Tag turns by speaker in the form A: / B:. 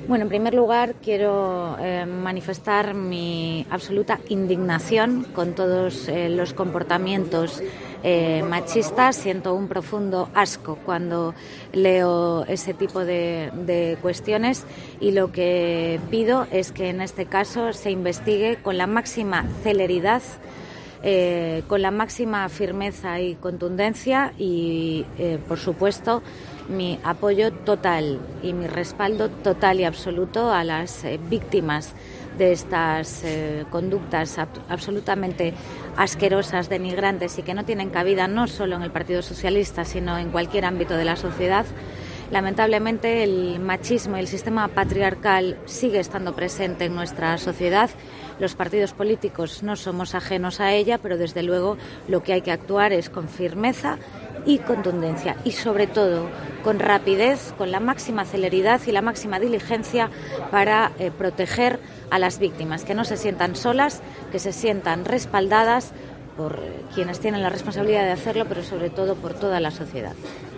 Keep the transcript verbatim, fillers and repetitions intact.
A: Bueno, en primer lugar quiero eh, manifestar mi absoluta indignación con todos eh, los comportamientos eh, machistas. Siento un profundo asco cuando leo ese tipo de, de cuestiones y lo que pido es que en este caso se investigue con la máxima celeridad, eh, con la máxima firmeza y contundencia y, eh, por supuesto, mi apoyo total y mi respaldo total y absoluto a las eh, víctimas de estas eh, conductas ab- absolutamente asquerosas, denigrantes y que no tienen cabida no solo en el Partido Socialista, sino en cualquier ámbito de la sociedad. Lamentablemente, el machismo y el sistema patriarcal sigue estando presente en nuestra sociedad. Los partidos políticos no somos ajenos a ella, pero desde luego lo que hay que actuar es con firmeza y contundencia y sobre todo con rapidez, con la máxima celeridad y la máxima diligencia para eh, proteger a las víctimas, que no se sientan solas, que se sientan respaldadas por quienes tienen la responsabilidad de hacerlo, pero sobre todo por toda la sociedad.